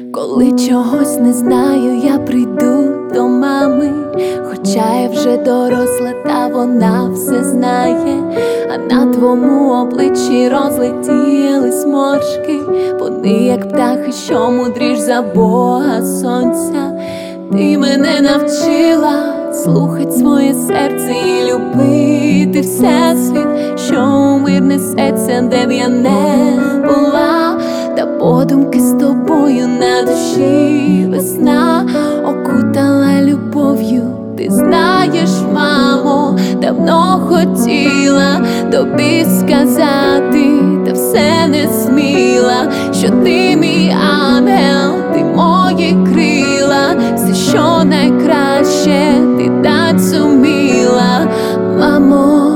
Коли чогось не знаю, я прийду до мами, хоча я вже доросла, та вона все знає. А на твоєму обличчі розлетілись моршки, вони як птахи, що мудріш за Бога сонця. Ти мене навчила слухать своє серце і любити всесвіт, що у мир несеться, де б я не була. Та подумки з тобою на душі весна окутала любов'ю. Ти знаєш, мамо, давно хотіла тобі сказати, та все не сміла, що ти мій ангел, ти мої крила, все, що найкраще, ти дать зуміла. Мамо,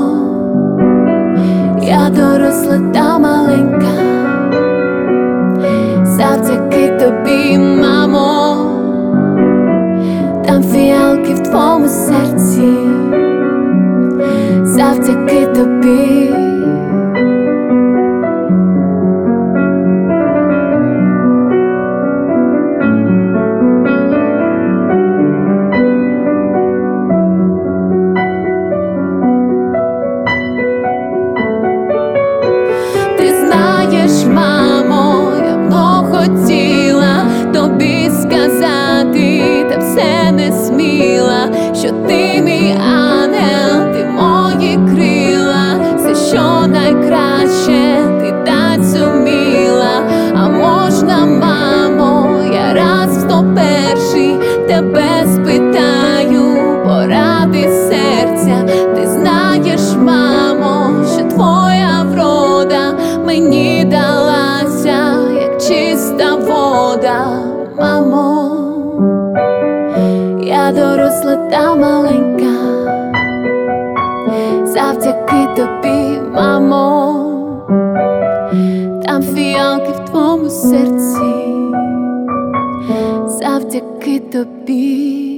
я доросла та маленька, завдяки тобі, мамо. Там фіалки в твоєму серці, завдяки тобі. Ти знаєш, мамо, давно хотіла тобі сказати, та все не сміла, що ти мій ангел, ти мої крила, все, що найкраще, ти дать зуміла. А можна, мамо, я раз в 101-й тебе спитаю поради серця. Ти знаєш, мамо, що твоя врода мені далася, як чиста вода. Мамо, я доросла та маленька, завдяки тобі, мамо. Там фіалки в твоєму серці, завдяки тобі.